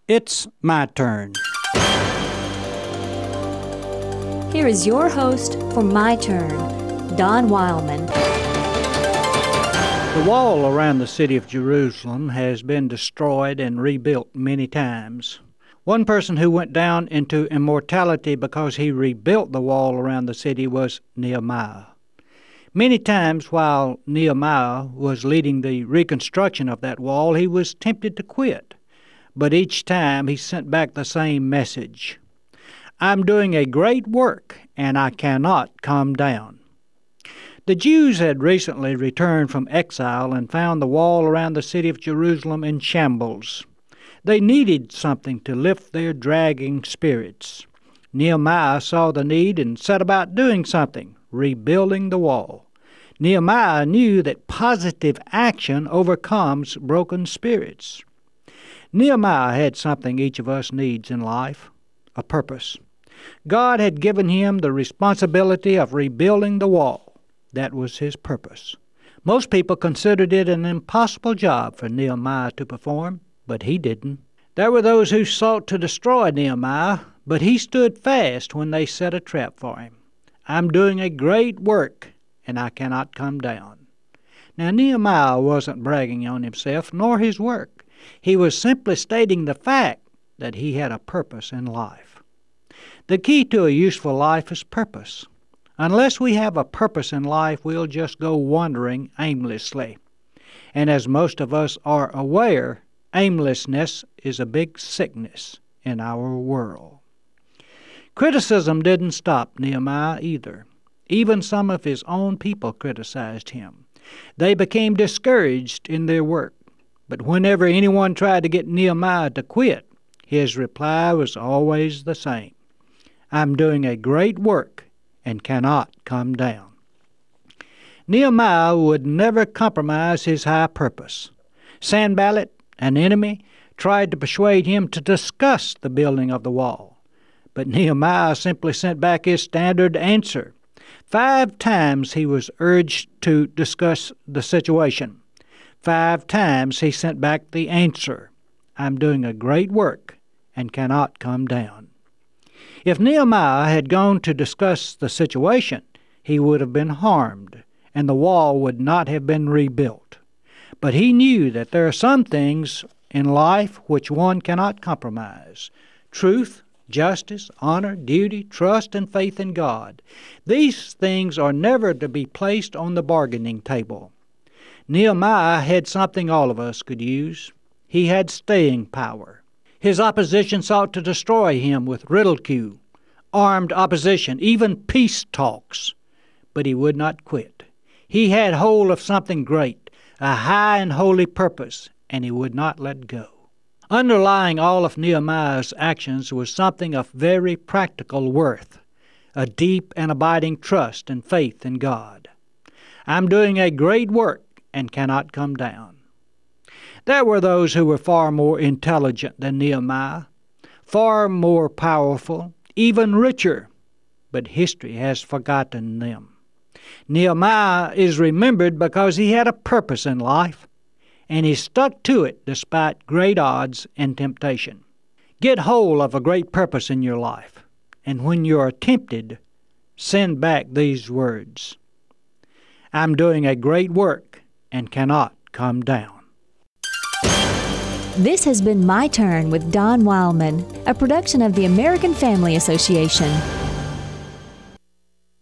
It's my turn. Here is your host for My Turn, Don Wildman. The wall around the city of Jerusalem has been destroyed and rebuilt many times. One person who went down into immortality because he rebuilt the wall around the city was Nehemiah. Many times while Nehemiah was leading the reconstruction of that wall, he was tempted to quit. But each time he sent back the same message. I'm doing a great work, and I cannot come down. The Jews had recently returned from exile and found the wall around the city of Jerusalem in shambles. They needed something to lift their dragging spirits. Nehemiah saw the need and set about doing something, rebuilding the wall. Nehemiah knew that positive action overcomes broken spirits. Nehemiah had something each of us needs in life, a purpose. God had given him the responsibility of rebuilding the wall. That was his purpose. Most people considered it an impossible job for Nehemiah to perform, but he didn't. There were those who sought to destroy Nehemiah, but he stood fast when they set a trap for him. I'm doing a great work, and I cannot come down. Now, Nehemiah wasn't bragging on himself nor his work. He was simply stating the fact that he had a purpose in life. The key to a useful life is purpose. Unless we have a purpose in life, we'll just go wandering aimlessly. And as most of us are aware, aimlessness is a big sickness in our world. Criticism didn't stop Nehemiah either. Even some of his own people criticized him. They became discouraged in their work. But whenever anyone tried to get Nehemiah to quit, his reply was always the same. I'm doing a great work and cannot come down. Nehemiah would never compromise his high purpose. Sanballat, an enemy, tried to persuade him to discuss the building of the wall. But Nehemiah simply sent back his standard answer. 5 times he was urged to discuss the situation. 5 times he sent back the answer. I'm doing a great work and cannot come down. If Nehemiah had gone to discuss the situation, he would have been harmed, and the wall would not have been rebuilt. But he knew that there are some things in life which one cannot compromise. Truth, justice, honor, duty, trust, and faith in God. These things are never to be placed on the bargaining table. Nehemiah had something all of us could use. He had staying power. His opposition sought to destroy him with ridicule, armed opposition, even peace talks. But he would not quit. He had hold of something great, a high and holy purpose, and he would not let go. Underlying all of Nehemiah's actions was something of very practical worth, a deep and abiding trust and faith in God. I'm doing a great work and cannot come down. There were those who were far more intelligent than Nehemiah, far more powerful, even richer, but history has forgotten them. Nehemiah is remembered because he had a purpose in life, and he stuck to it despite great odds and temptation. Get hold of a great purpose in your life, and when you are tempted, send back these words. I'm doing a great work and cannot come down. This has been My Turn with Don Wildman, a production of the American Family Association.